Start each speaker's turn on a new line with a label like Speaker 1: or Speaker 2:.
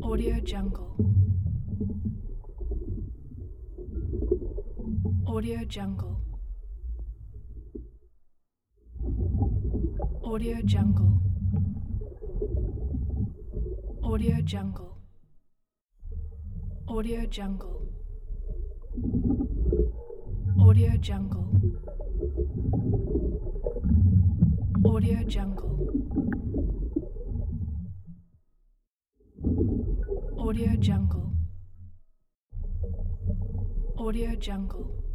Speaker 1: Audio Jungle. Audio Jungle. Audio Jungle. Audio Jungle. Audio Jungle. Audio Jungle. Audio Jungle. Audio Jungle. Audio Jungle.